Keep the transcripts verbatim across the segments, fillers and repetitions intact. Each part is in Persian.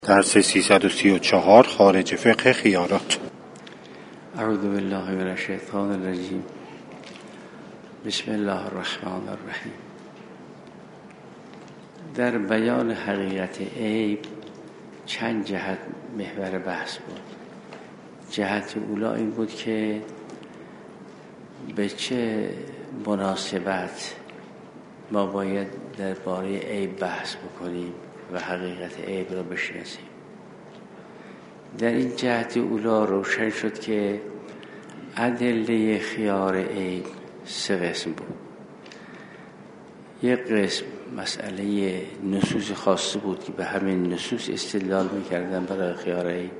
درس سیصد و سی و چهار خارج فقه خیارات. اعوذ بالله من الشیطان الرجیم. بسم الله الرحمن الرحیم. در بیان حقیقت عیب چند جهت محور بحث بود. جهت اولا این بود که به چه مناسبت ما باید درباره عیب بحث بکنیم و حقیقت عیب را بشناسیم. در این جهت اولا روشن شد که ادله خیار عیب سه قسم بود. یک قسم مسئله نصوص خاصه بود که به همین نصوص استدلال میکردن برای خیار عیب.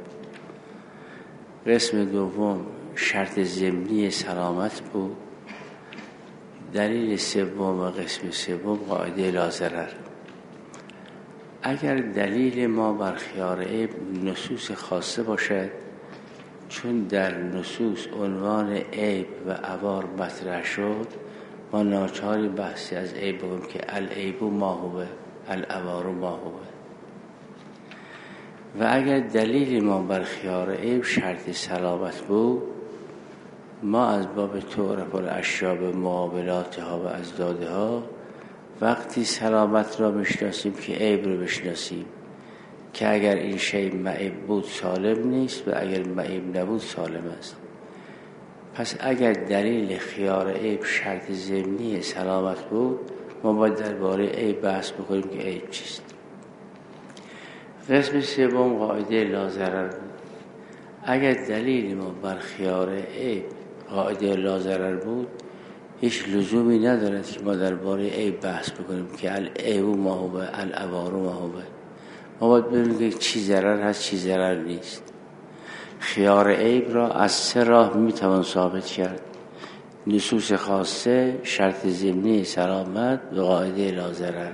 قسم دوم شرط ضمنی سلامت بود. دلیل سوم و قسم سوم قاعده لا ضرر. اگر دلیل ما بر خیار عیب نصوص خاصه باشد، چون در نصوص عنوان عیب و عوار مطرح شد، ما ناچاری بحثی از عیب بگیم که العیب ما هو العوار ما هو. و اگر دلیل ما بر خیار عیب شرط سلامت بود، ما از باب تعرف الاشیاء به معاملاتها و ازدادها وقتی سلامت را میشناسیم که عیب رو بشناسیم که اگر این شی معیب بود سالم نیست و اگر معیب نبود سالم است. پس اگر دلیل خیار عیب شرط ضمنی سلامت بود، ما باید درباره عیب بحث بکنیم که عیب چیست. قسم سوم قاعده لا ضرر بود. اگر دلیل ما بر خیار عیب قاعده لا ضرر بود، هیچ لزومی ندارد که ما درباره عیب بحث بکنیم که العیب ما هو العوار ما هو. ما باید ببینیم که چی ضرر هست چی ضرر نیست. خیار عیب را از سه راه میتوان ثابت کرد: نصوص خاصه، شرط ضمنی سلامت و قاعده لا ضرر.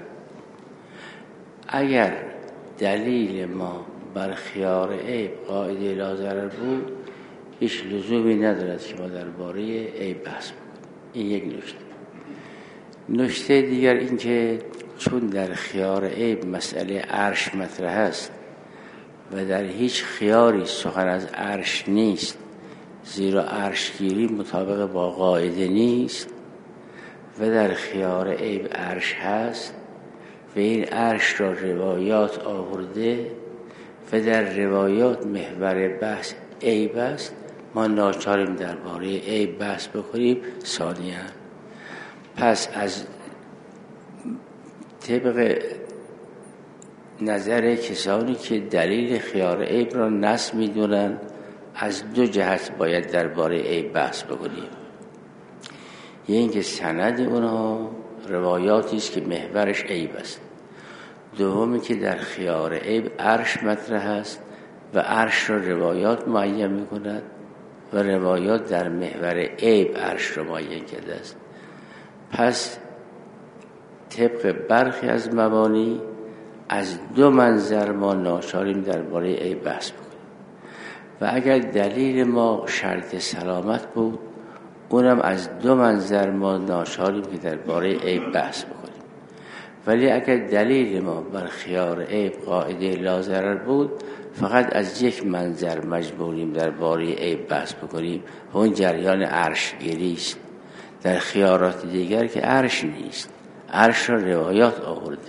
اگر دلیل ما بر خیار عیب قاعده لا ضرر بود، هیچ لزومی ندارد که ما درباره عیب بحث بکنیم. این یک نکته. نکته دیگر این که چون در خیار عیب مسئله عرش مطرح است و در هیچ خیاری سخن از عرش نیست، زیرا عرشگیری مطابق با قاعده نیست و در خیار عیب عرش هست و این عرش را روایات آورده و در روایات محور بحث عیب است، ما ناچاریم درباره عیب بحث بکنیم. ثانیاً پس از طبق نظر کسانی که دلیل خیار عیب را نص می‌دونن، از دو جهت باید درباره عیب بحث بکنیم. یکی اینکه سند اونها روایاتی است که محورش عیب است. دومی که در خیار عیب عرش مطرح است و عرش را روایات معین می‌کند و روایات در محور عیب عرش را معین کرده است. پس طبق برخی از مبانی از دو منظر ما ناچاریم درباره عیب بحث بکنیم. و اگر دلیل ما شرط سلامت بود، اونم از دو منظر ما ناچاریم که درباره عیب بحث بکنیم. ولی اگر دلیل ما بر خیار عیب قاعده لا ضرر بود، فقط از یک منظر مجبوریم درباره عیب بحث بکنیم و اون جریان عرشگیری است. در خیارات دیگر که عرش نیست، عرش را روایات آورده.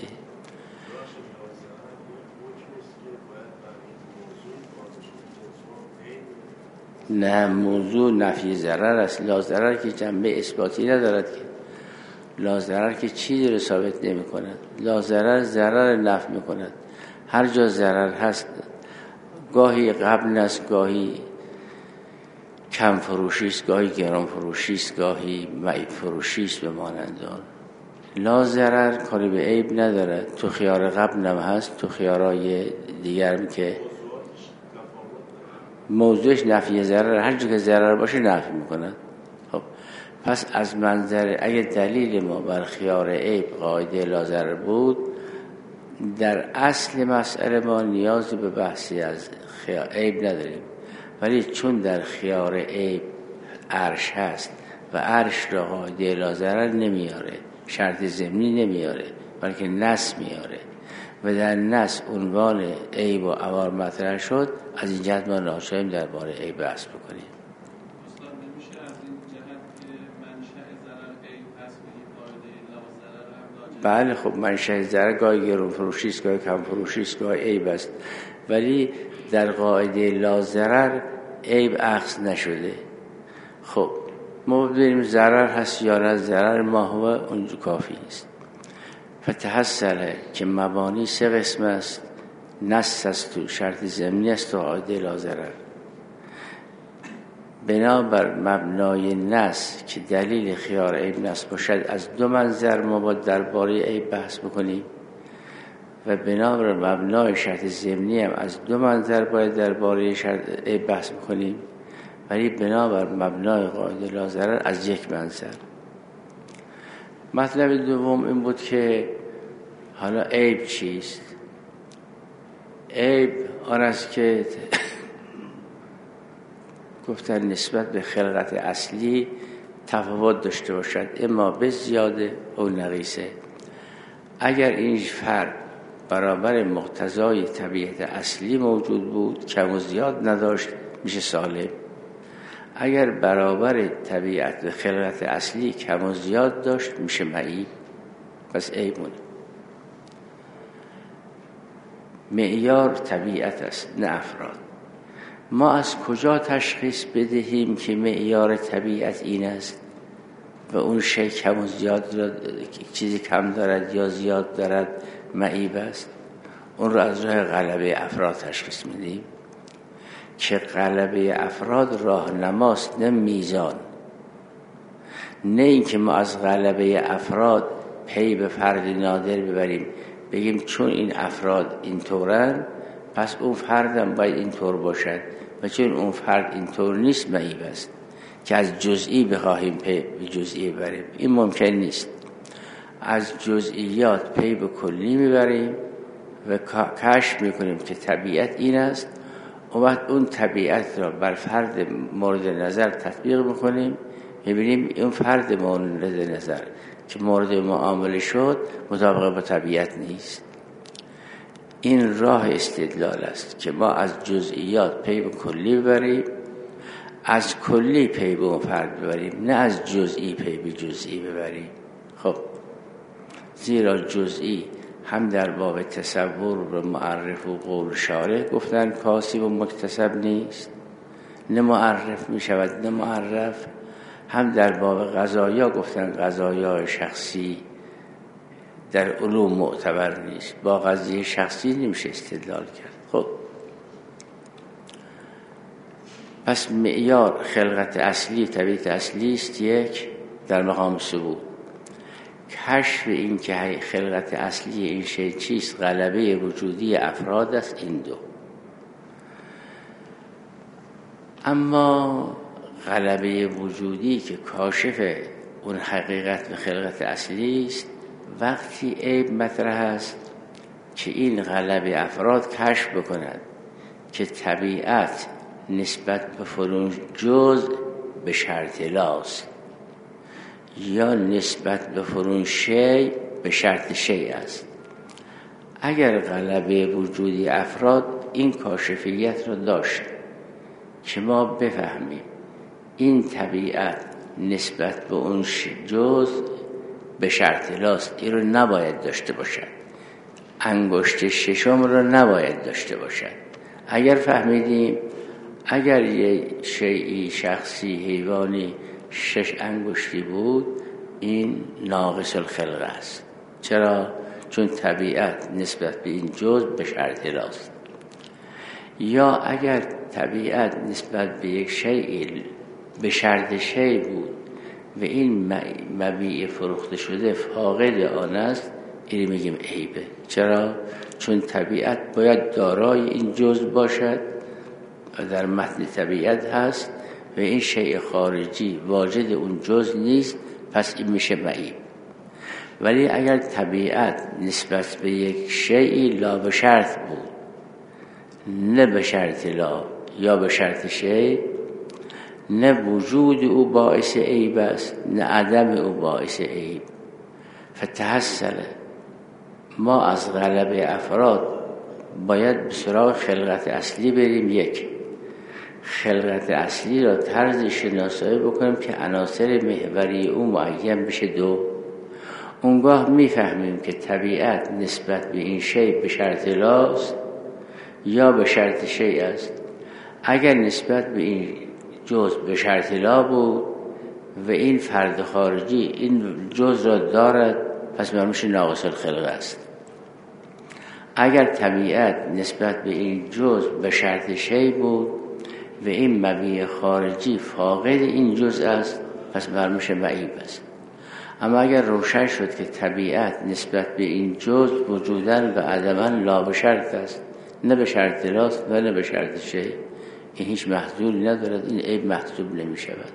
نه، موضوع نفی ضرر است. لا ضرر که جنبه اثباتی ندارد که. لا ضرر که چیزی رو ثابت نمی کند. لا ضرر ضرر نفی می کند. هر جا ضرر هست، گاهی قبل است، گاهی کم فروشی است، گاهی گران فروشی است، گاهی معیب فروشی است به مانند آن. لا ضرر کاری به عیب ندارد. تو خیار قبل هم هست، تو خیارای دیگر هم که موضوعش نفی ضرر، هر جا که ضرر باشه نفی میکند. خب پس از منظر اگه دلیل ما بر خیار عیب قاعده لا ضرر بود، در اصل مسئله ما نیازی به بحثی از خیار عیب نداریم. ولی چون در خیار عیب عرش هست و عرش را قاعده لا ضرر نمیاره، شرط ضمنی نمیاره، بلکه نص میاره و در نص عنوان عیب و عوار مطرح شد، از این جهت ما ناچاریم درباره عیب بحث بکنیم. استاد نمیشه از این جهت که منشأ ضرر عیب هست و این قاعده لا ضرر هم بله خب منشأ ضرر گاهی گرون فروشی است، گاهی کم فروشی است، گاهی عیب است، ولی در قاعده لا ضرر عیب اخذ نشده. خب ما ببینیم ضرر هست یا نه، ضرر ما هو اونجا کافی است. فتحصل که مبانی سه قسم است، نص است و شرط ضمنی است و قاعده لا ضرر. بنابر مبنای نص که دلیل خیار عیب نص باشد، از دو منظر ما باید درباره عیب بحث بکنیم و بنابر مبنای شرط ضمنی هم از دو منظر باید درباره شرط عیب بحث بکنیم، ولی بنابر مبنای قاعده لا ضرر از یک منظر. مطلب دوم این بود که حالا عیب چیست؟ عیب آن است که گفتن نسبت به خلقت اصلی تفاوت داشته باشد، اما به زیاده او نقیصه. اگر این فرق برابر مقتضای طبیعت اصلی موجود بود، کم و زیاد نداشت، میشه سالم. اگر برابر طبیعت و خلقت اصلی کم و زیاد داشت، میشه معیب. پس عیبونه. معیار طبیعت است نه افراد. ما از کجا تشخیص بدهیم که معیار طبیعت این است و اون شی کم و زیاد چیزی کم دارد یا زیاد دارد معیب است؟ اون رو از راه غلبه افراد تشخیص میدیم که غلبه افراد راهنماست نه میزان. نه اینکه ما از غلبه افراد پی به فرد نادر ببریم، بگیم چون این افراد اینطورن پس اون فردم باید اینطور باشد و چون اون فرد اینطور نیست معیب است، که از جزئی بخواهیم پی به جزئی بریم. این ممکن نیست. از جزئیات پی به کلی میبریم و کشف میکنیم که طبیعت این است، و وقت اون طبیعت را بر فرد مورد نظر تطبیق میکنیم، میبینیم اون فرد مورد نظر که مورد معامله شد مطابق با طبیعت نیست. این راه استدلال است که ما از جزئیات پی به کلی ببریم، از کلی پی به اون فرد ببریم، نه از جزئی پی به جزئی ببریم. خب زیرا جزئی هم در باب تصور و معرف و قول شارح گفتن کاسب و مکتسب نیست، نه معرف می شود نه معرف. هم در باب قضایا گفتن قضایا شخصی در علوم معتبر نیست، با قضیه شخصی نمیشه استدلال کرد. خب پس معیار خلقت اصلی طبیعت اصلی است یک در مقام ثبوت. کشف این که خلقت اصلی این شی چیست غلبه وجودی افراد است، این دو. اما غلبه وجودی که کاشف اون حقیقت و خلقت اصلی است، وقتی عیب مطرح است که این غلبه افراد کشف بکند که طبیعت نسبت به فلان جزء به شرط لاست یا نسبت به فلان شی به شرط شی است. اگر غلبه وجودی افراد این کاشفیت را داشت که ما بفهمیم این طبیعت نسبت به اون جزء به شرط لاست، این رو نباید داشته باشد، انگشت ششم رو نباید داشته باشد. اگر فهمیدیم اگر یه شیئی شخصی حیوانی شش انگشتی بود، این ناقص الخلقه است. چرا؟ چون طبیعت نسبت به این جزء به شرط لاست. یا اگر طبیعت نسبت به یک شیئی به شرط شی بود و این مبیع فروخته شده فاقد آن است، این میگیم عیبه. چرا؟ چون طبیعت باید دارای این جزء باشد و در متن طبیعت هست و این شیء خارجی واجد اون جزء نیست، پس این میشه معیب. ولی اگر طبیعت نسبت به یک شیئی لا به شرط بود، نه به شرط لا یا به شرط شیء، نه وجود او باعث عیب است نه عدم او باعث عیب، فتحصل ما از غلبه افراد باید به سراغ خلقت اصلی بریم. یک، خلقت اصلی را طرز شناسایی بکنیم که عناصر محوری او معین بشه. دو، اونگاه میفهمیم که طبیعت نسبت به این شیء به شرط لاست یا به شرط شیء است. اگر نسبت به این جزء به شرط لا بود و این فرد خارجی این جزء را دارد، پس معلومش ناقص الخلقه است. اگر طبیعت نسبت به این جزء به شرط شیء بود و این مبیع خارجی فاقد این جزء است، پس معلومش معیب است. اما اگر روشن شد که طبیعت نسبت به این جزء وجوداً و عدماً لا به شرط است، نه به شرط لاست و نه به شرط شیء، این هیچ محصولی ندارد، این عیب محسوب نمی شود.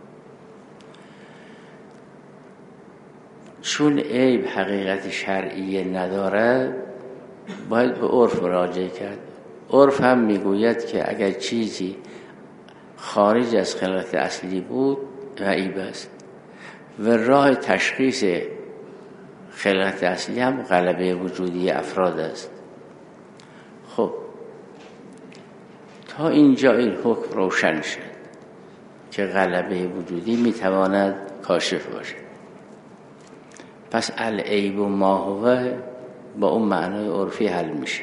چون عیب حقیقت شرعی ندارد، باید به عرف مراجعه کرد. عرف هم میگوید که اگر چیزی خارج از خلقت اصلی بود عیب است و راه تشخیص خلقت اصلی هم غلبه وجودی افراد است. خب تا اینجا این حکم روشن شد که غلبه وجودی میتواند کاشف باشد. پس العیب و ما هو با اون معنای عرفی حل میشه.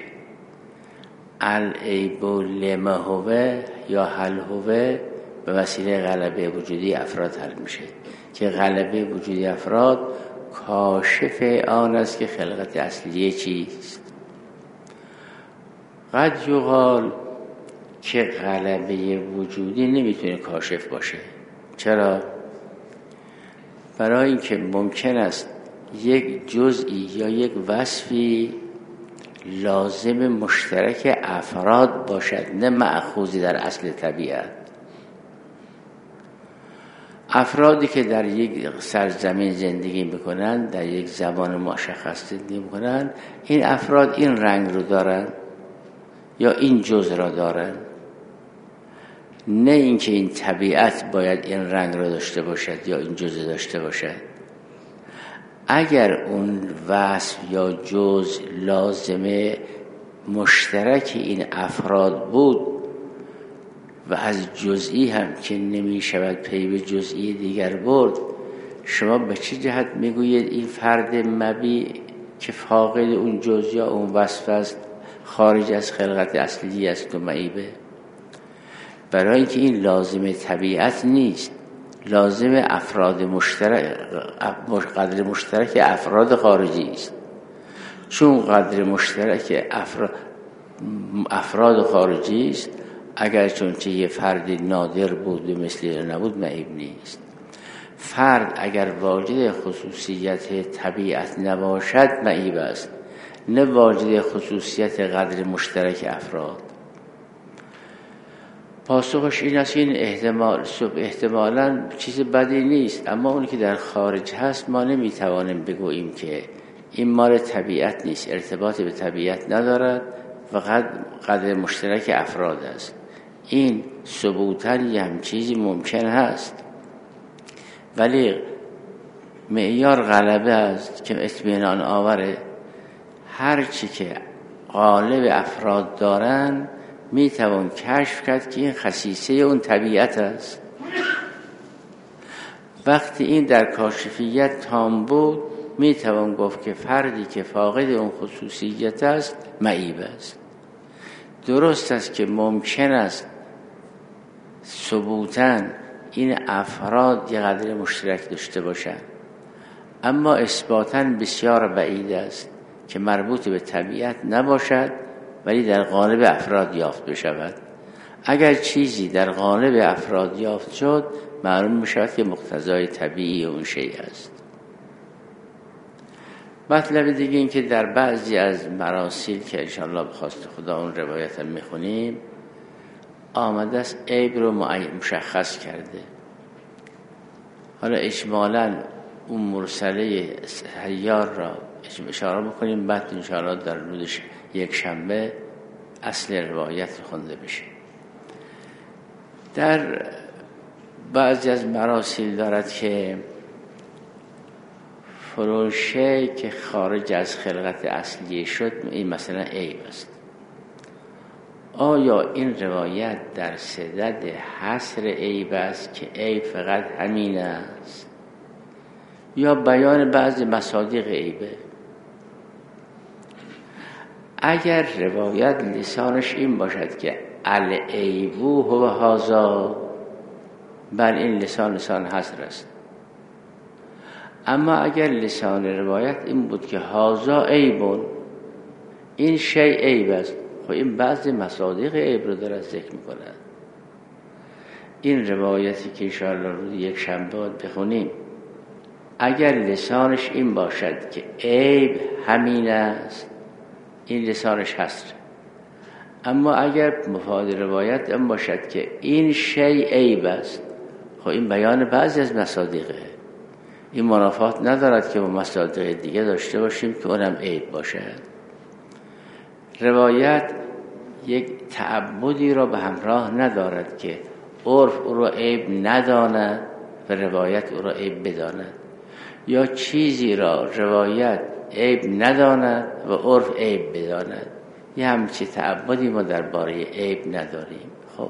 العیب لما هو یا حل هو به وسیله غلبه وجودی افراد حل میشه که غلبه وجودی افراد کاشف آن است که خلقت اصلی چیست. قد یقال که غلبه وجودی نمیتونه کاشف باشه. چرا؟ برای اینکه ممکن است یک جزئی یا یک وصفی لازم مشترک افراد باشد، نه مأخوذی در اصل طبیعت. افرادی که در یک سرزمین زندگی میکنند، در یک زبان مشخص زندگی میکنند، این افراد این رنگ رو دارن یا این جزء را دارن، نه اینکه این طبیعت باید این رنگ را داشته باشد یا این جزء داشته باشد. اگر اون وصف یا جزء لازمه مشترک این افراد بود و از جزئی هم که نمی شود پی به جزئی دیگر برد، شما به چه جهت میگویید این فرد مبیع که فاقد اون جزء یا اون وصف است خارج از خلقت اصلی است و معیبه؟ برای اینکه این لازم طبیعت نیست، لازم افراد مشترک، قدر مشترک افراد خارجی است. چون قدر مشترک افراد, افراد خارجی است، اگر چون چه یه فرد نادر بود و مثلی نبود معیب نیست. فرد اگر واجد خصوصیت طبیعت نباشد معیب است، نه واجد خصوصیت قدر مشترک افراد. پاسخش این است که این احتمال احتمالاً چیز بدی نیست، اما اونی که در خارج هست ما نمیتوانیم بگوییم که این مال طبیعت نیست، ارتباط به طبیعت ندارد و قدر مشترک افراد است. این ثبوتاً یه هم چیزی ممکن هست، ولی معیار غلبه است که اطمینان آوره. هر چی که غالب افراد دارن می توان کشف کرد که این خصیصه اون طبیعت است. وقتی این در کاشفیت تام بود، می توان گفت که فردی که فاقد اون خصوصیت است معیب است. درست است که ممکن است ثبوتاً این افراد یه قدر مشترک داشته باشند، اما اثباتاً بسیار بعید است که مربوط به طبیعت نباشد ولی در قالب افراد یافت بشود. اگر چیزی در قالب افراد یافت شد، معلوم می‌شود که مقتضای طبیعی اون شیء است. مطلب دیگه این که در بعضی از مراسیل که انشاءالله بخواست خدا اون روایت هم میخونیم آمده است عیب رو مشخص کرده. حالا اجمالاً اون مرسله حیار را اشاره بکنیم، بعد انشاءالله در روز یک شنبه اصل روایت خونده بشه. در بعضی از مراسیل دارد که فروشه که خارج از خلقت اصلی شد این مثلا عیب است. آیا این روایت در صدد حصر عیب است که عیب فقط همین است یا بیان بعض مصادیق عیبه؟ اگر روایت لسانش این باشد که العیبو هو هذا، بل این لسان لسان حصر است. اما اگر لسان روایت این بود که هذا عیبون، این شی عیب است، خب این بعضی مصادیق عیب رو داره ذکر میکنه. این روایتی که انشاءالله روز یک شنبه بخونیم، اگر لسانش این باشد که عیب همین است، این لسانش حصر. اما اگر مفاد روایت این باشد که این شی عیب است، خب این بیان بعضی از مصادیقه. این منافات ندارد که با مصادیق دیگه داشته باشیم که اونم عیب باشد. روایت یک تعبدی را به همراه ندارد که عرف او را عیب نداند و روایت او را عیب بداند، یا چیزی را روایت عیب نداند و عرف عیب بداند. یه همچی تعبدی ما درباره عیب نداریم. خب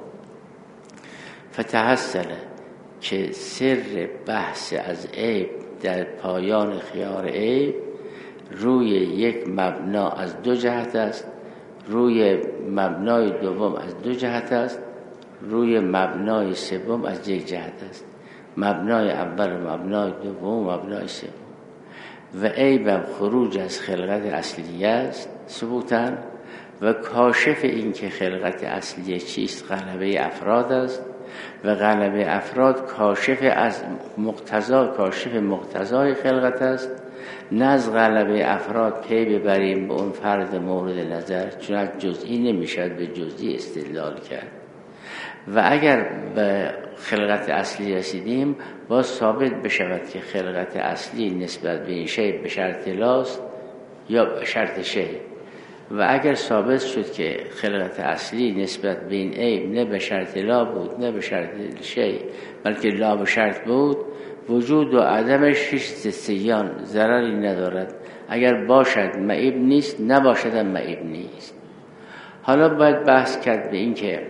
فتحصله که سر بحث از عیب در پایان خیار عیب روی یک مبنا از دو جهت است، روی مبنای دوم از دو جهت است، روی مبنای سوم از یک جهت است. مبنای اول و مبنای دوم و مبنای سوم. و عیبم خروج از خلقت اصلیه است ثبوتاً، و کاشف این که خلقت اصلیه چیست غلبه افراد است، و غلبه افراد کاشف از مقتضا کاشف مقتضای خلقت است. نه از غلبه افراد پی ببریم به اون فرد مورد نظر، چون از جزئی نمیشد به جزئی استدلال کرد. و اگر به خلقت اصلی رسیدیم باز ثابت بشود که خلقت اصلی نسبت به این شی به شرط لاست یا به شرط شی. و اگر ثابت شد که خلقت اصلی نسبت به این عیب نه به شرط لا بود نه به شرط شی، بلکه لا به شرط بود، وجود و عدمش هیچ ضدیان ضرری ندارد. اگر باشد معیب نیست، نباشد هم معیب نیست. حالا باید بحث کرد به این که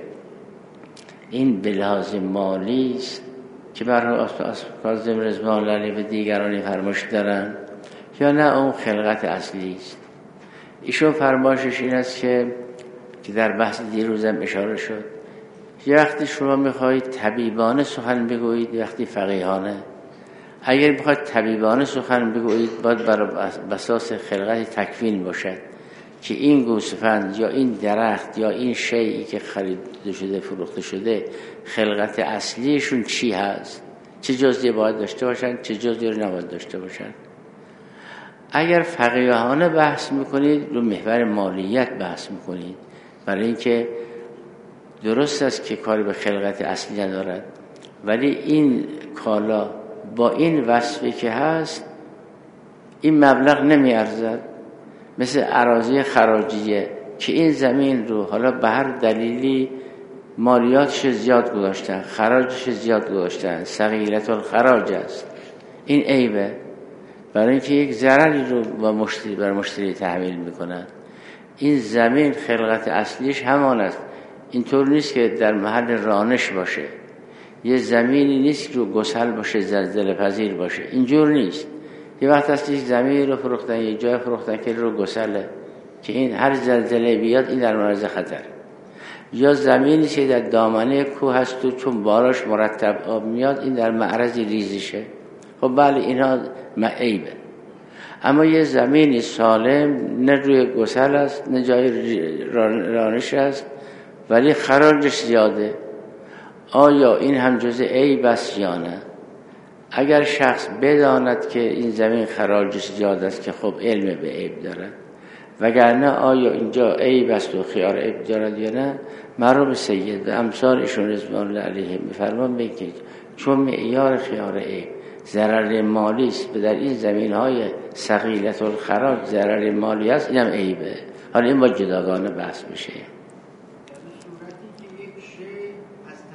این به لحاظ مالی است که برای کاظم رضوان الله و دیگرانی فرمایش دارن، یا نه اون خلقت اصلی است. ایشون فرمایشش این است که که در بحث دیروزم اشاره شد، یه وقتی شما میخواهید طبیبانه سخن بگویید، وقتی فقیهانه. اگر بخواید طبیبانه سخن بگویید باید بر اساس خلقت تکوین باشد که این گوسفند یا این درخت یا این شیئی که خریده شده فروخته شده خلقت اصلیشون چی هست، چه جزئی باید داشته باشن، چه جزئی رو نباید داشته باشن. اگر فقیهانه بحث میکنید رو محور مالیت بحث میکنید، برای اینکه درست است که کاری به خلقت اصلی ندارد، ولی این کالا با این وصفی که هست این مبلغ نمیارزد. مثل اراضی خراجیه که این زمین رو حالا به هر دلیلی مالیاتش زیاد گذاشتن، خراجش زیاد گذاشتن، ثقیلة الخراج است، این عیبه، برای اینکه یک ضرری رو با مشتری بر مشتری تحمیل میکنن. این زمین خلقت اصلیش همان است. اینطور نیست که در محل رانش باشه، یه زمینی نیست رو گسل باشه، زلزله پذیر باشه، اینجور نیست. یه وقت هست یک زمین رو فروختن، یه جای فروختن که رو گسله، که این هر زلزله بیاد این در معرض خطر. یا زمینی که در دامنه کوه هست و چون باراش مرتب آب میاد این در معرض ریزشه. خب بله اینها عیبه. اما یه زمینی سالم نه روی گسل است نه جای رانش است ولی خراجش زیاده، آیا این هم جزء عیب است یا نه؟ اگر شخص بداند که این زمین خراجش زیاد است که خب علم به عیب دارد، وگرنه آیا اینجا عیب است و خیار عیب دارد یا نه؟ مرحوم سید و امثال ایشون رضوان الله علیهم می‌فرمان بگید چون معیار خیار عیب ضرر مالی است و در این زمین‌های ثقیلة الخراج ضرر مالی است، اینم عیبه. حالا این با جداگانه بحث میشه.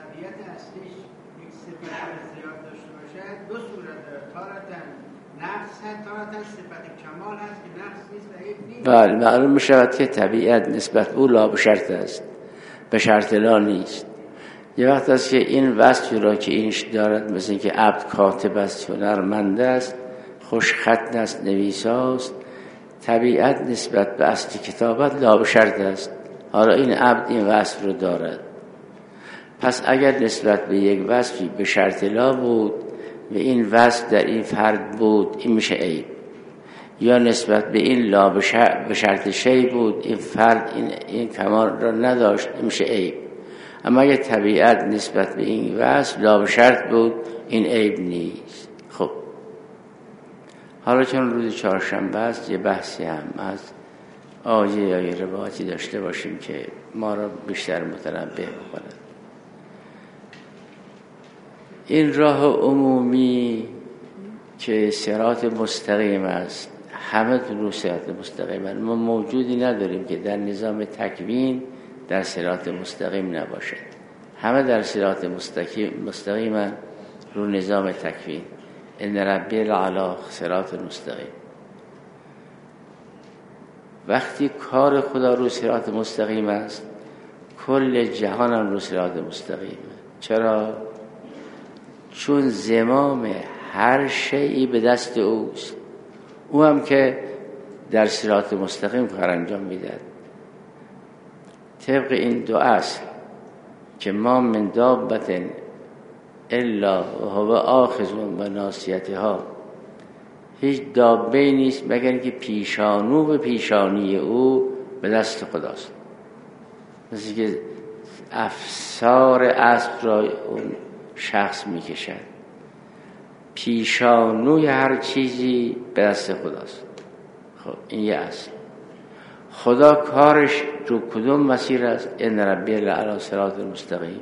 نفس بله معلوم می شود که طبیعت نسبت او لا به شرط است، به شرط لا نیست. یه وقت است که این وصفی را که اینش دارد، مثل این که عبد کاتب است، هنرمند است، خوش خط است، نویساست، طبیعت نسبت به اصل کتابت لا به شرط است. حالا این عبد این وصف رو دارد، پس اگر نسبت به یک وصفی به شرط لا بود و این وصف در این فرد بود، این میشه عیب. یا نسبت به این لا به شرط شی بود، این فرد این, این کمال را نداشت، این میشه عیب. اما اگر طبیعت نسبت به این وصف لا به شرط بود، این عیب نیست. خب حالا چون روز چهارشنبه است، یه بحثی هم از آیه یا یه روایتی داشته باشیم که ما را بیشتر متنبه بکنه. این راه عمومی که صراط مستقیم است، همه رو صراط مستقیم است. ما موجودی نداریم که در نظام تکوین در صراط مستقیم نباشد. همه در صراط مستقیم مستقیم رو نظام تکوین. ان ربی لعلی صراط مستقیم. وقتی کار خدا رو صراط مستقیم است، کل جهان هم رو صراط مستقیم. چرا؟ چون زمام هر شیئی به دست اوست، او هم که در صراط مستقیم کار انجام میدهد. طبق این دو اصل که ما من دابت الا و هو آخذ و ناصیتها، هیچ دابه نیست مگر اینکه پیشانو به پیشانی او به دست خداست. مثل که افسار اسب را اون شخص میکشد، پیشانوی هر چیزی به دست خداست. خب این یه اصل. خدا کارش رو کدوم مسیر است؟ ان ربی لعلی صراط مستقیم.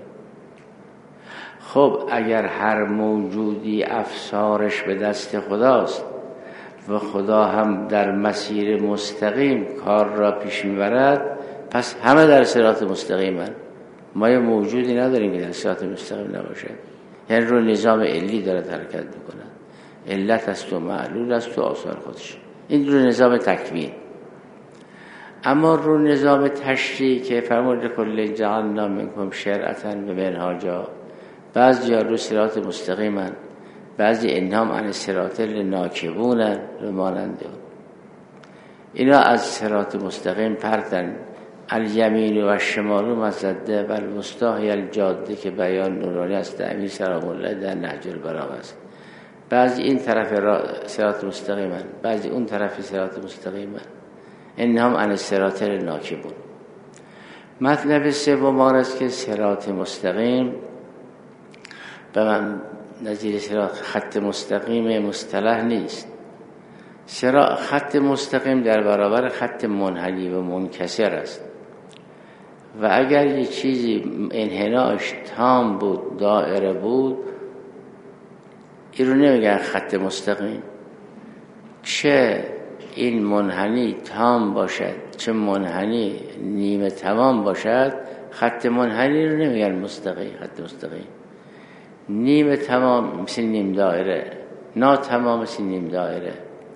خب اگر هر موجودی افسارش به دست خداست و خدا هم در مسیر مستقیم کار را پیش میبرد، پس همه در صراط مستقیم هست. ما یه موجودی نداریم که در صراط مستقیم نباشه. یعنی رو نظام علی داره حرکت میکنه، علت است و معلول است و آثار خودش. این رو نظام تکوین. اما رو نظام تشریع که فرمود کل جعلنا منکم شرعة و منهاجا، بعضی ها رو صراط مستقیمن، بعضی انهم عن الصراط لناکبون و ماننده. اینا از صراط مستقیم پرتن. الیمین و الشمال مزده و الوسطی الجاده که بیان نورانی است. امیر سلام الله در نهج البلاغه است. بعضی این طرف صراط مستقیمن، بعضی اون طرف صراط مستقیمن. انهم عن الصراط لناکبون. مطلب سوم است که صراط مستقیم به من نظیر صراط خط مستقیم مصطلح نیست. صراط خط مستقیم در برابر خط منحنی و منکسر است و اگر یه چیزی انحناش تام بود، دائره بود، این رو نمیگن خط مستقیم. چه این منحنی تام باشد چه منحنی نیمه تمام باشد، خط منحنی رو نمیگن مستقیم. خط مستقیم نیمه تمام مثل نیم دائره، نا تمام مثل نیم دائره،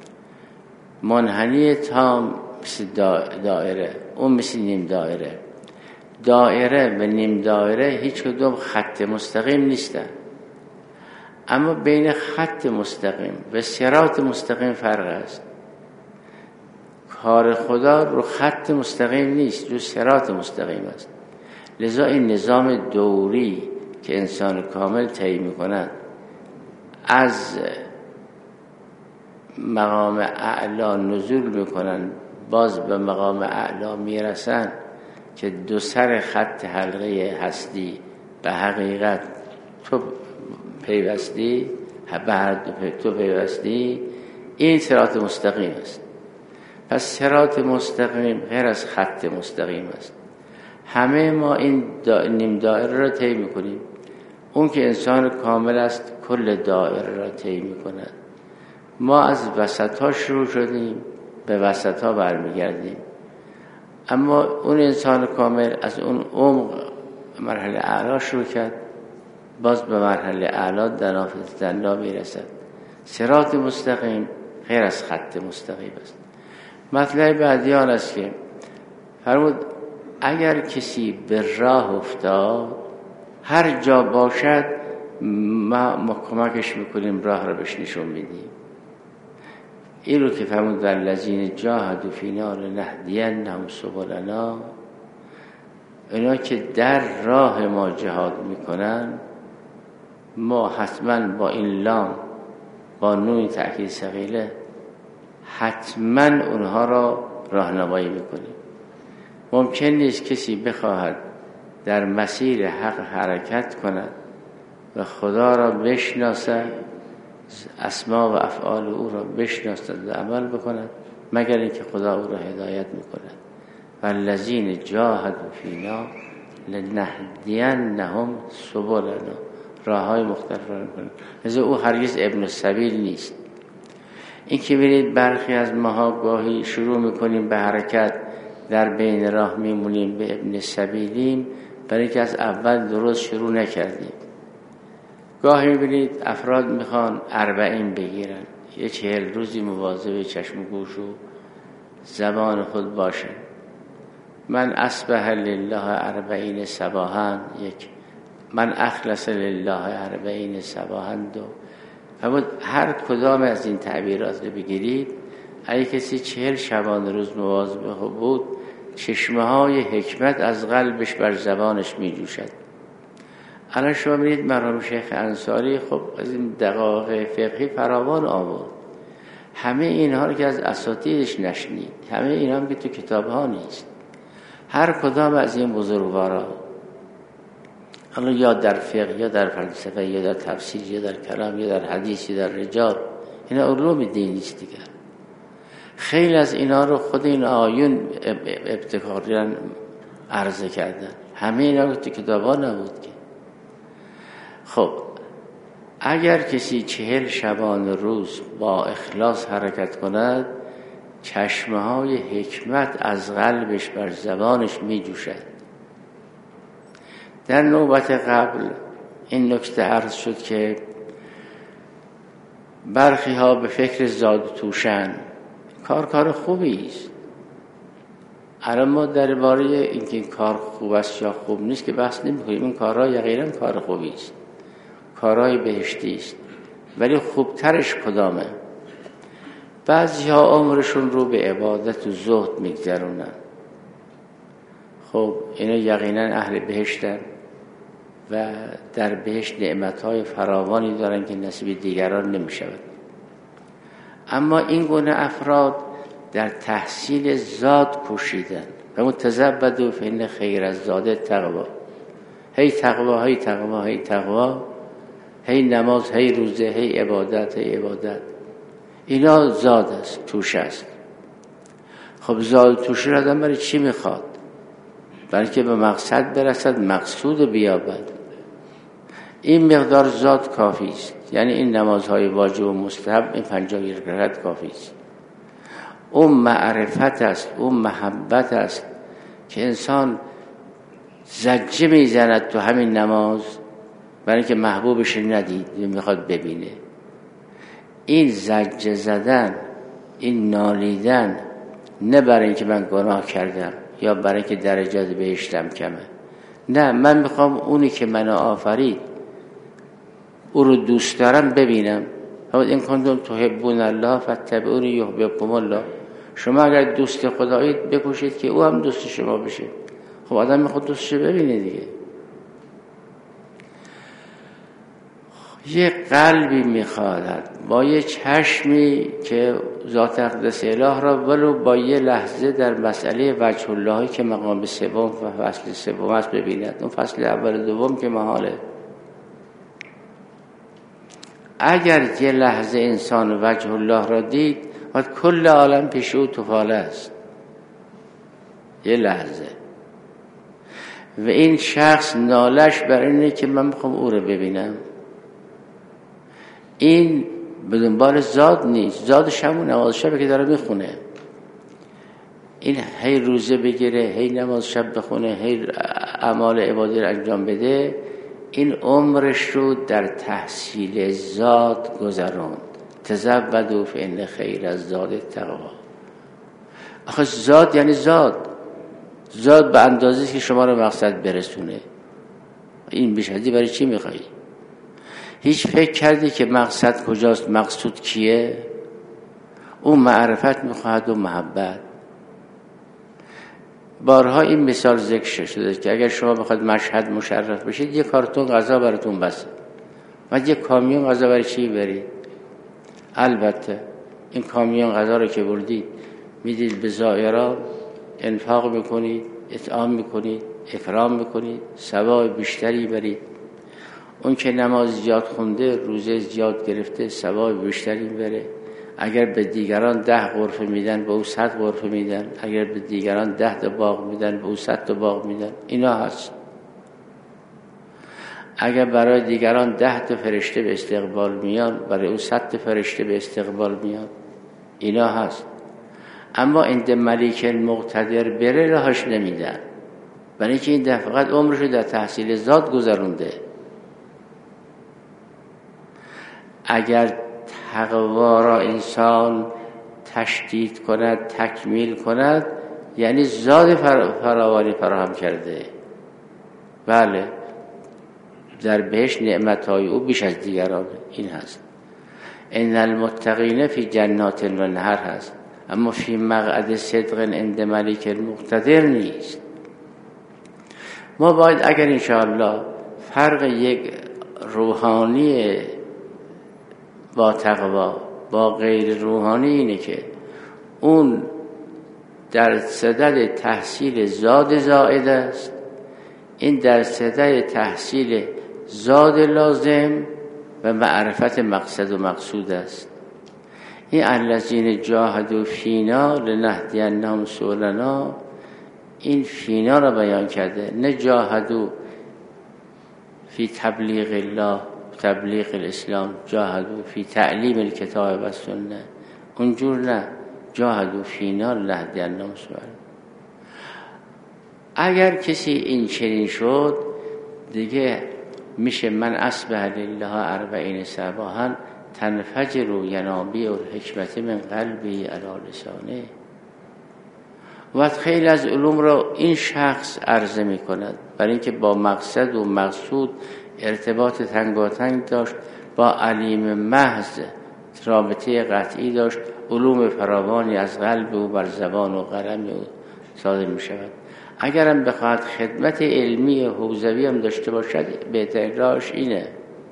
منحنی تام مثل دائره، اون مثل نیم دائره. دائره و نیم دائره هیچ کدوم خط مستقیم نیستن. اما بین خط مستقیم و صراط مستقیم فرق است. کار خدا رو خط مستقیم نیست، رو صراط مستقیم است. لذا این نظام دوری که انسان کامل طی می‌کند، از مقام اعلی نزول میکنن، باز به مقام اعلی میرسن که دو سر خط حلقه هستی به حقیقت تو پیوستی، به هر دو تو پیوستی. این صراط مستقیم است. پس صراط مستقیم غیر از خط مستقیم است. همه ما این دا نیم دائره را طی میکنیم. اون که انسان کامل است کل دائره را طی میکند. ما از وسط‌ها شروع شدیم، به وسط‌ها برمیگردیم. اما اون انسان کامل از اون عمق مرحله اعلی شروع کرد، باز به مرحله اعلی در نافذ دندا میرسد. صراط مستقیم غیر از خط مستقیم است. مطلب بعدی آن است که فرمود اگر کسی به راه افتاد هر جا باشد ما, ما کمکش میکنیم، راه رو بهش نشون میدیم. این رو که فرمود در الذین جاهدوا فینا لنهدینهم سبلنا، اینا که در راه ما جهاد میکنن ما حتما با این لام با نون تأکید ثقیله حتما اونها را راهنمایی میکنیم. ممکن نیست کسی بخواهد در مسیر حق حرکت کند و خدا را بشناسد، اسما و افعال او را بشناسد و عمل بکند مگر اینکه خدا او را هدایت میکند. والذین جاهدوا فینا لنهدینهم سبلنا، راههای مختلف را میکنند. لذا او هرگز ابن السبیل نیست. این که ببینید برخی از ماها گاهی شروع میکنیم به حرکت در بین راه میمونیم به ابن السبیلیم، برای که از اول درست شروع نکردیم. گاهی میبینید افراد میخوان اربعین بگیرن، یه چهل روزی مواظب چشم و گوش و زبان خود باشن. من اصبح لله اربعین صباحا، یک من اخلص لله اربعین صباحا دو. اما هر کدام از این تعبیرات رو بگیرید، اگه کسی چهل شبانه روز مواظب بود چشمه های حکمت از قلبش بر زبانش می جوشد. الان شما می‌بینید مرحوم شیخ انصاری خب از این دقایق فقهی فراوان آورد. همه اینها رو که از اساتیدش نشنید، همه اینها هم که تو کتاب‌ها نیست. هر کدام از این بزرگوارا، حالا یا در فقه یا در فلسفه یا در تفسیر یا در کلام یا در حدیث یا در رجال، اینا علوم دینی است دیگه. خیلی از اینا رو خود این آیون ابتکاریان عرضه کردن، همه اینا رو تو کتاب‌ها نبود که. خب اگر کسی چهل شبانه روز با اخلاص حرکت کند، چشمه های حکمت از قلبش بر زبانش می جوشد. در نوبت قبل این نکته عرض شد که برخی ها به فکر زاد توشن. کار کار خوبی است. الان ما درباره اینکه این کار خوب است یا خوب نیست که بحث نمی‌کنیم. این کارها یقینا کار خوبی است، کارهای بهشتی است، ولی خوبترش کدامه؟ بعضی ها عمرشون رو به عبادت و زهد میگذرونن. خب اینا یقینا اهل بهشتن و در بهشت نعمتهای فراوانی دارن که نصیب دیگران نمیشود. اما این گونه افراد در تحصیل زاد کوشیدن و متزبدوا فإن خیر الزاد تقوا. هی تقوا، هی تقوا، هی تقوا، هی نماز، هی روزه، هی عبادت، هی عبادت. اینا زاد است، توش است. خب زاد توش را آدم برای چی میخواد؟ برای که به مقصد برسد، مقصود بیابد. این مقدار زاد کافی است. یعنی این نمازهای واجب و مستحب، این پنجاه رکعت کافی است. اون معرفت است، اون محبت است که انسان زجه میزند تو همین نماز برای که محبوبش ندید و میخواد ببینه. این زجه زدن، این نالیدن، نه برای اینکه من گناه کردم یا برای اینکه درجات بهشتم کمه. نه، من میخوام اونی که منو آفرید او رو دوست دارم ببینم. این کنتم تحبون الله فاتبعونی یحببکم الله. شما اگر دوست خدایید بکوشید که او هم دوست شما بشه. خب آدم میخواد دوستش ببینه دیگه. یه قلبی میخواهد با یه چشمی که ذات اقدس اله را ولو با یه لحظه در مسئله وجه اللهی که مقام سوم و فصل سوم است ببیند. اون فصل اول دوم که محاله. اگر یه لحظه انسان وجه الله را دید و کل عالم پیش او تفاله است. یه لحظه. و این شخص نالش بر اینه که من میخوام او رو ببینم. این به دنبال زاد نیست. زادش همون نماز شب که داره میخونه. این هی روزه بگیره، هی نماز شب بخونه، هی اعمال عبادی رو انجام بده، این عمرش رو در تحصیل زاد گذروند. تزودوا فإن خیر الزاد التقوا. آخه زاد یعنی زاد، زاد به اندازه که شما رو مقصد برسونه. این بیش از این برای چی میخوایی؟ هیچ فکر کردی که مقصد کجاست، مقصود کیه؟ اون معرفت میخواهد و محبت. بارها این مثال ذکر شده که اگر شما بخواید مشهد مشرف بشید، یه کارتون غذا براتون بسه و یه کامیون غذا برای چی برید؟ البته این کامیون غذا رو که بردید میدید به زائران، انفاق میکنید، اطعام میکنید، اکرام میکنید، ثواب بیشتری برید. اون که نماز زیاد خونده، روزه زیاد گرفته، ثواب بیشتری بره. اگر به دیگران ده غرفه میدن، به او صد غرفه میدن. اگر به دیگران ده تا باغ میدن، به او صد تا باغ میدن. اینا هست. اگر برای دیگران ده تا فرشته به استقبال میان، برای او صد تا فرشته به استقبال میان. اینا هست. اما این ملیک مقتدر بره راهش نمیدن، برای اینکه این ده فقط عمرشو در تحصیل ذات گذرونده. اگر تقوا را انسان تشدید کند، تکمیل کند، یعنی ذات فراوانی فراهم کرده. بله، در بهش نعمتهای او بیش از دیگران. این هست. ان المتقین فی جنات و نهر هست، اما فی مقعد صدق عند ملیک مقتدر نیست. ما باید اگر انشاءالله فرق یک روحانی با تقوا با غیر روحانی اینه که اون در صدد تحصیل زاد زائد است، این در صدد تحصیل زاد لازم و معرفت مقصد و مقصود است. این الذین جاهدوا فینا لنهدینهم سبلنا، این فینا را بیان کرده، نه جاهدوا فی تبلیغ الله، تبلیغ الاسلام، جاهدوا فی تعلیم الکتاب و سنه، اونجور نه، جاهدوا فینا لنهدینهم سبلنا. اگر کسی این چنین شد دیگه میشه من اصبح لله اربعین صباحا تنفجر ینابیع الحکمت من قلبی علی لسانه. و خیلی از علوم را این شخص عرضه می کند، برای اینکه با مقصد و مقصود ارتباط تنگاتنگ داشت، با علیم محض رابطه قطعی داشت، علوم فراوانی از قلب او بر زبان و قلم او صادر می شود. اگرم بخواهد خدمت علمی حوزوی هم داشته باشد، بهترین راهش اینه.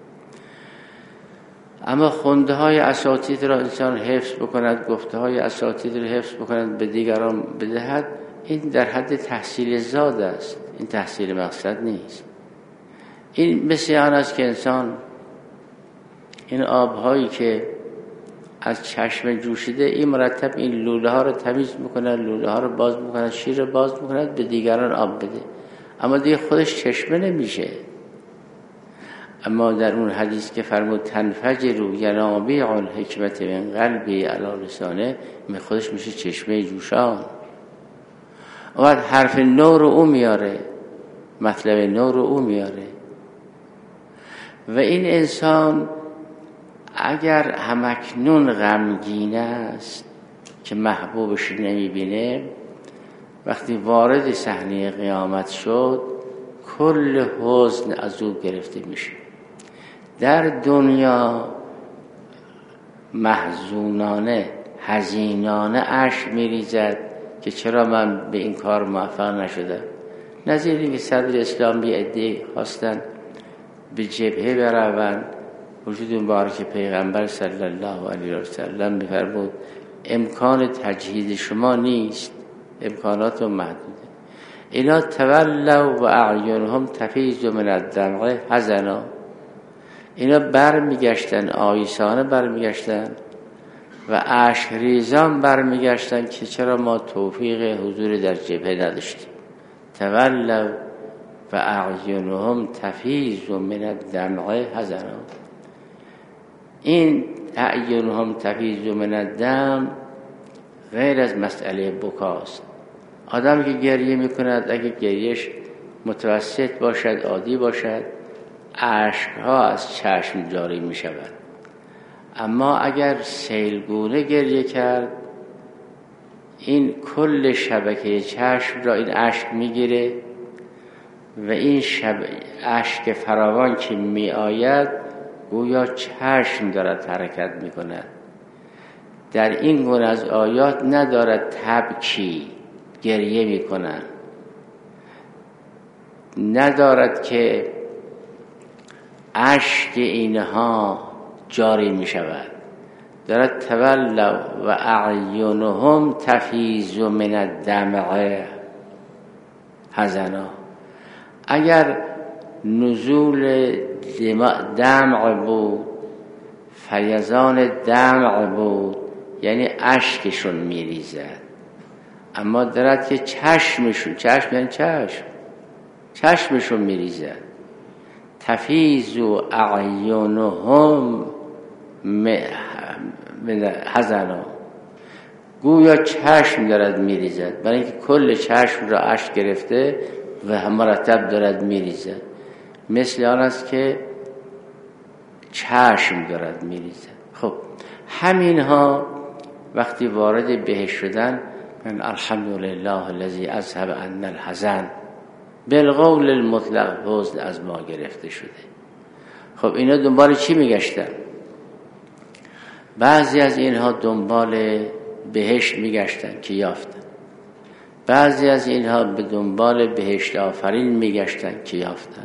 اما خونده های اساتید را انسان حفظ بکند، گفته های اساتید را حفظ بکند، به دیگران بدهد، این در حد تحصیل زاد است، این تحصیل مقصد نیست. این مثل آن است که انسان این آبهایی که از چشم جوشیده، این مرتب این لوله ها رو تمیز میکند، لوله ها رو باز میکند، شیر رو باز میکند، به دیگران آب بده، اما دیگه خودش چشمه نمیشه. اما در اون حدیث که فرمود تنفجر ینابیع الحکمت من قلبی علی لسانه، می خودش میشه چشمه جوشان. و بعد حرف نو رو او میاره، مطلب نو رو او میاره. و این انسان اگر همکنون غمگین است که محبوبش نمیبینه، وقتی وارد صحنه قیامت شد کل حزن از او گرفته میشه. در دنیا محزونانه، حزینانه اشک میریزد که چرا من به این کار موفق نشدم. نظیر اینکه صدر اسلامی عده‌ای خواستن به جبهه بروند، وجود مبارک پیغمبر صلی الله علیه و سلم می‌فرمود امکان تجهیز شما نیست، امکانات محدوده. اینا تولوا و اعینهم تفیض من الدمع حزنا، اینا برمیگشتن، آیسانه برمیگشتن و اشک ریزان برمیگشتن که چرا ما توفیق حضور در جبهه نداشتیم. تولوا و اعینهم تفیض من الدمع حزنا، این اعینهم تفیض من الدم غیر از مسئله بکاست. آدم که گریه میکند اگه گریهش متوسط باشد، عادی باشد، اشکها از چشم جاری میشود. اما اگر سیلگونه گریه کرد، این کل شبکه چشم را این اشک میگیره و این شب اشک فراوان که می آید گویا چشم دارد حرکت می کند. در این گونه از آیات ندارد تبکی گریه می کنند، ندارد که اشک اینها جاری می شود، دارد تولوا و اعینهم تفیض من الدمع حزنا. اگر نزول دمع بود، فیضان دمع بود، یعنی اشکشون میریزد. اما دارد که چشمشون، چشم یعنی چشم، چشمشون میریزد. تفیض اعینهم حزنا، گویا چشم دارد میریزد، برای اینکه کل چشم را اشک گرفته و مرتب دارد میریزد. مثل آن است که چشم دارد میریزد. خب همینها وقتی وارد بهشت شدن، من الحمدلله الذی اذهب عنا الحزن، بالقول المطلق حزن از ما گرفته شده. خب اینا دنبال چی میگشتن؟ بعضی از اینها دنبال بهشت میگشتن که یافتن، بعضی از اینها به دنبال بهشت آفرین میگشتن که یافتن.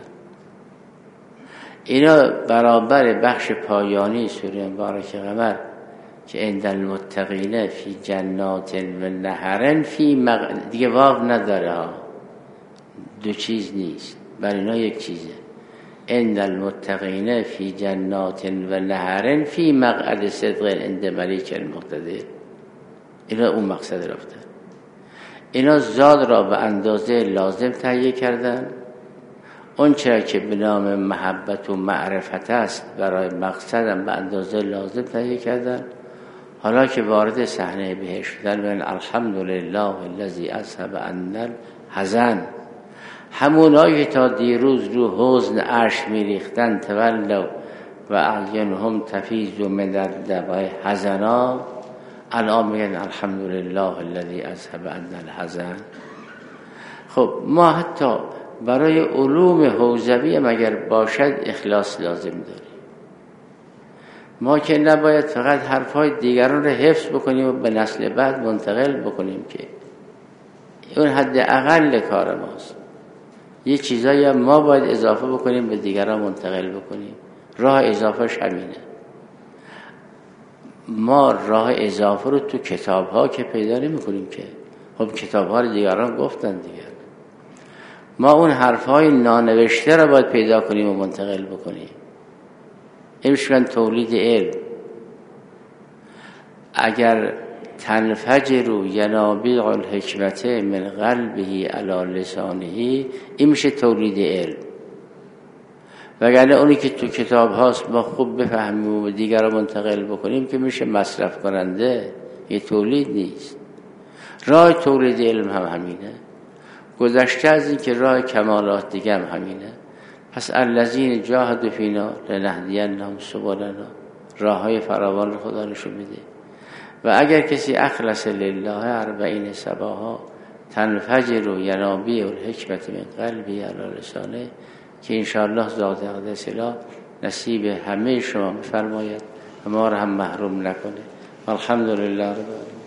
اینا برابر بخش پایانی سوره مبارکه قمر که عند المتقین فی جنات و نهر فی مق... دیگه واو نداره ها، دو چیز نیست، برای اینا یک چیزه. عند المتقین فی جنات و نهر فی مقعد صدق عند ملیک المقتدر. اینا اون مقصد رفتن. اینا زاد را به اندازه لازم تهیه کردن، اون چرا که به نام محبت و معرفت است برای مقصدم به اندازه لازم تهیه کردن. حالا که وارد صحنه بهشت شدن، من الحمدلله الذی اذهب عنا الحزن، همونایی که تا دیروز رو حزن اشک میریختن، تولوا و اعینهم تفیض من الدمع حزنا، الان میگن الحمدلله الذی اذهب عنا الحزن. خب ما حتی برای علوم حوزوی مگر باشد اخلاص لازم داریم. ما که نباید فقط حرفهای دیگران را حفظ بکنیم و به نسل بعد منتقل بکنیم، که اون حد اقل کار ماست. یه چیزایی ما باید اضافه بکنیم به دیگران منتقل بکنیم. راه اضافهش همینه. ما راه اضافه رو تو کتاب ها که پیدا نمی کنیم که. خب کتاب ها رو دیگران گفتن دیگر. ما اون حرف های نانوشته رو باید پیدا کنیم و منتقل بکنیم. این تولید علم. اگر تنفجر ینابیع الحکمت من قلبه علی لسانه، این میشه تولید علم. وگرنه اونی که تو کتاب هاست ما خوب بفهمیم و دیگر رو منتقل بکنیم که میشه مصرف کننده، یه تولید نیست. راه تولید علم هم همینه، گذشته از این که راه کمالات دیگه هم همینه. پس الذین جاهدوا فینا لنهدینهم سبلنا، راههای فراوان رو خدا نشون میده. و اگر کسی اخلص لله اربعین صباحا تنفجر و ینابیع الحکمت من قلبی علی لسانه، که انشاءالله ذات اقدس اله نصیب همه شما بفرماید و ما را هم محروم نکنه. الحمدلله رب العالمین.